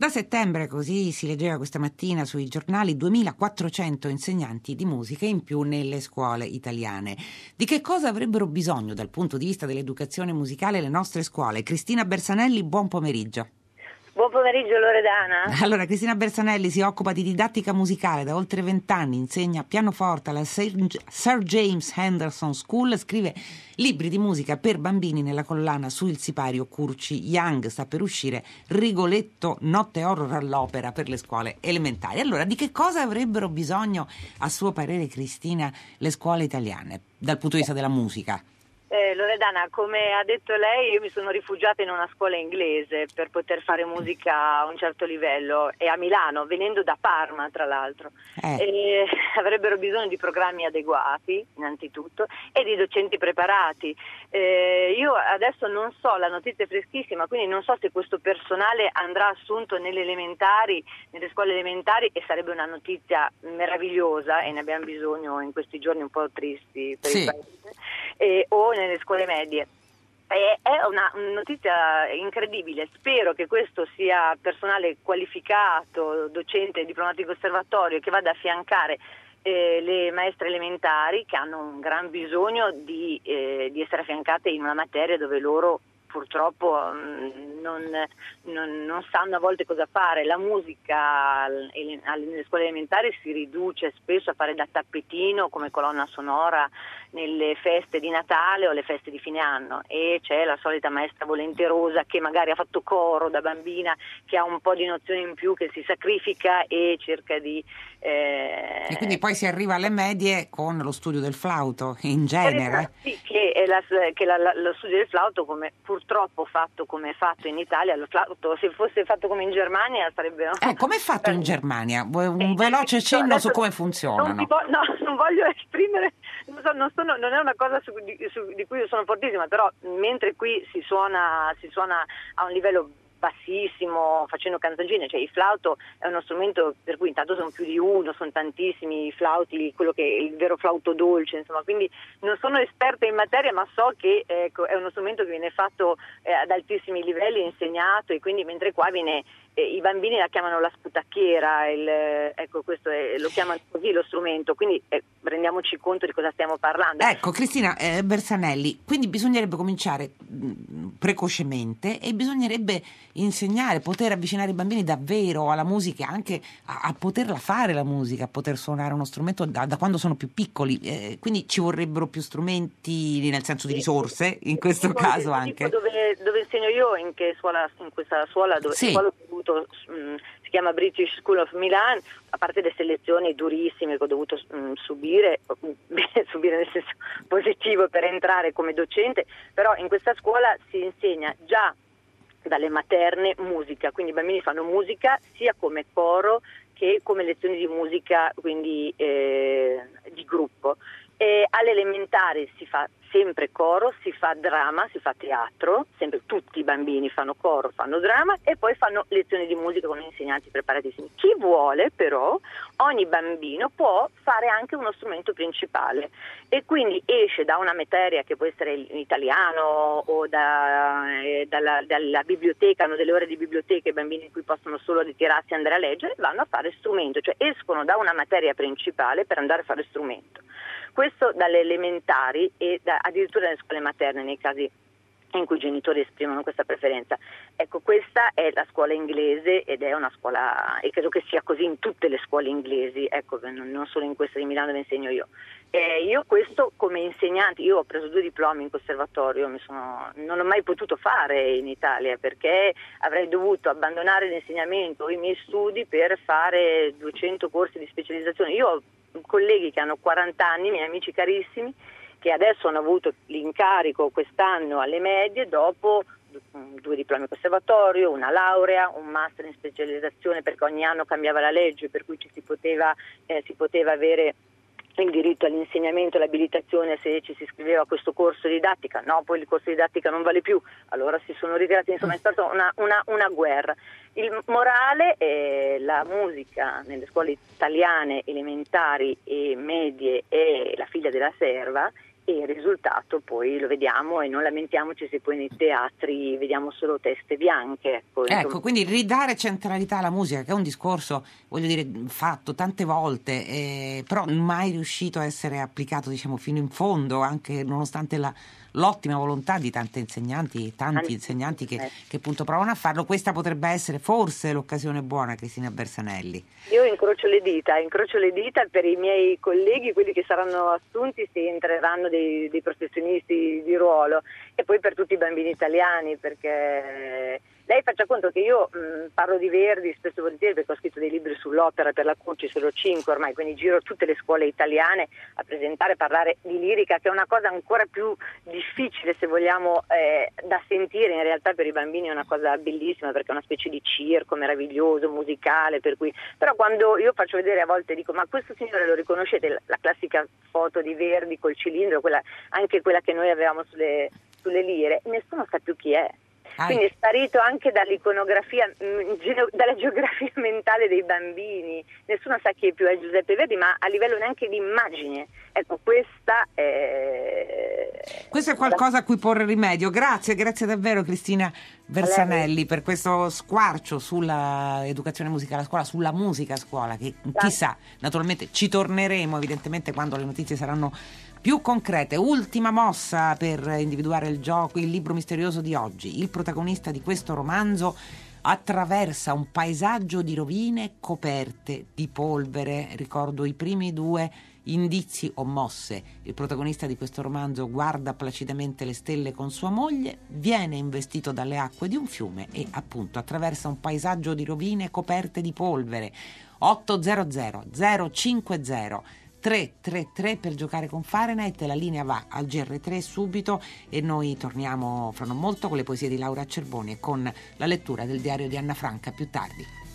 Da settembre, così si leggeva questa mattina sui giornali, 2400 insegnanti di musica in più nelle scuole italiane. Di che cosa avrebbero bisogno dal punto di vista dell'educazione musicale le nostre scuole? Cristina Bersanelli, buon pomeriggio. Buon pomeriggio Loredana. Allora, Cristina Bersanelli si occupa di didattica musicale da oltre 20 anni, insegna pianoforte alla Sir James Henderson School, scrive libri di musica per bambini nella collana su Il Sipario Curci Young. Sta per uscire Rigoletto, notte horror all'opera per le scuole elementari. Allora, di che cosa avrebbero bisogno, a suo parere, Cristina, le scuole italiane dal punto di vista della musica? Loredana, come ha detto lei, io mi sono rifugiata in una scuola inglese per poter fare musica a un certo livello, e a Milano, venendo da Parma tra l'altro. Avrebbero bisogno di programmi adeguati innanzitutto e di docenti preparati. Io adesso non so, la notizia è freschissima, quindi non so se questo personale andrà assunto nelle scuole elementari, e sarebbe una notizia meravigliosa, e ne abbiamo bisogno in questi giorni un po' tristi per il paese, o nelle scuole medie. È una notizia incredibile. Spero che questo sia personale qualificato, docente, diplomato di conservatorio, che vada a affiancare le maestre elementari, che hanno un gran bisogno di essere affiancate in una materia dove loro purtroppo non sanno a volte cosa fare. La musica nelle scuole elementari si riduce spesso a fare da tappetino come colonna sonora nelle feste di Natale o le feste di fine anno, e c'è la solita maestra volenterosa che magari ha fatto coro da bambina, che ha un po' di nozioni in più, che si sacrifica e cerca di e quindi poi si arriva alle medie con lo studio del flauto in genere. Sì, che è lo studio del flauto, come purtroppo fatto come è fatto in Italia. Lo flauto, se fosse fatto come in Germania, sarebbe come è fatto in Germania? Un veloce cenno su come funzionano. Non voglio esprimere, non è una cosa di cui io sono fortissima, però mentre qui si suona a un livello bassissimo, facendo canzoncine, cioè il flauto è uno strumento per cui intanto sono più di uno, sono tantissimi i flauti, quello che è il vero flauto dolce, insomma, quindi non sono esperta in materia, ma so che è uno strumento che viene fatto ad altissimi livelli, insegnato, e quindi mentre qua i bambini la chiamano la sputacchiera, questo lo chiamano così lo strumento, quindi rendiamoci conto di cosa stiamo parlando. Ecco, Cristina Bersanelli, quindi bisognerebbe cominciare precocemente, e bisognerebbe insegnare, poter avvicinare i bambini davvero alla musica, anche a poterla fare la musica, a poter suonare uno strumento da quando sono più piccoli, quindi ci vorrebbero più strumenti, nel senso di risorse, in questo caso anche. Dove insegno io, in questa scuola dove ho dovuto, si chiama British School of Milan, a parte le selezioni durissime che ho dovuto subire nel senso positivo per entrare come docente, però in questa scuola si insegna già dalle materne musica, quindi i bambini fanno musica sia come coro che come lezioni di musica, quindi di gruppo. E alle elementari si fa sempre coro, si fa dramma, si fa teatro, sempre tutti i bambini fanno coro, fanno dramma, e poi fanno lezioni di musica con insegnanti preparatissimi. Chi vuole però, ogni bambino può fare anche uno strumento principale, e quindi esce da una materia che può essere l'italiano o dalla biblioteca, hanno delle ore di biblioteca, i bambini in cui possono solo ritirarsi e andare a leggere, vanno a fare strumento, cioè escono da una materia principale per andare a fare strumento. Questo dalle elementari e addirittura nelle scuole materne, nei casi in cui i genitori esprimono questa preferenza. Ecco, questa è la scuola inglese, ed è una scuola, e credo che sia così in tutte le scuole inglesi, ecco, non solo in questa di Milano dove insegno io. Io questo come insegnante, io ho preso 2 diplomi in conservatorio, non ho mai potuto fare in Italia, perché avrei dovuto abbandonare l'insegnamento o i miei studi per fare 200 corsi di specializzazione. Io ho colleghi che hanno 40 anni, miei amici carissimi, che adesso hanno avuto l'incarico quest'anno alle medie dopo 2 diplomi in conservatorio, una laurea, un master in specializzazione, perché ogni anno cambiava la legge, per cui si poteva avere il diritto all'insegnamento e l'abilitazione se ci si iscriveva a questo corso di didattica. No, poi il corso di didattica non vale più, allora si sono ritirati. Insomma, è stata una guerra. Il morale è la musica nelle scuole italiane elementari e medie è la figlia della serva, e il risultato poi lo vediamo, e non lamentiamoci se poi nei teatri vediamo solo teste bianche. Ecco, quindi ridare centralità alla musica, che è un discorso, voglio dire, fatto tante volte, però mai riuscito a essere applicato, diciamo, fino in fondo, anche nonostante l'ottima volontà di tanti insegnanti che appunto provano a farlo. Questa potrebbe essere forse l'occasione buona, Cristina Bersanelli. Io incrocio le dita per i miei colleghi, quelli che saranno assunti, se entreranno dei professionisti di ruolo, e poi per tutti i bambini italiani, perché lei faccia conto che io parlo di Verdi spesso e volentieri, perché ho scritto dei libri sull'opera, per l'appunto ci sono 5 ormai, quindi giro tutte le scuole italiane a presentare, a parlare di lirica, che è una cosa ancora più difficile, se vogliamo, da sentire. In realtà per i bambini è una cosa bellissima, perché è una specie di circo meraviglioso, musicale, per cui. Però quando io faccio vedere, a volte dico: ma questo signore lo riconoscete? La classica foto di Verdi col cilindro, anche quella che noi avevamo sulle lire, nessuno sa più chi è. Quindi è sparito anche dall'iconografia, dalla geografia mentale dei bambini. Nessuno sa chi più è Giuseppe Verdi, ma a livello neanche di immagine. Ecco, questo è qualcosa a cui porre rimedio. Grazie davvero, Cristina Bersanelli, per questo squarcio sulla educazione musicale a scuola, sulla musica a scuola, che chissà, naturalmente ci torneremo evidentemente quando le notizie saranno più concrete. Ultima mossa per individuare il libro misterioso di oggi. Il protagonista di questo romanzo attraversa un paesaggio di rovine coperte di polvere. Ricordo i primi 2 indizi o mosse. Il protagonista di questo romanzo guarda placidamente le stelle con sua moglie, viene investito dalle acque di un fiume e appunto attraversa un paesaggio di rovine coperte di polvere. 800 050 333 per giocare con Fahrenheit. La linea va al GR3 subito e noi torniamo fra non molto con le poesie di Laura Cerboni e con la lettura del diario di Anna Franca più tardi.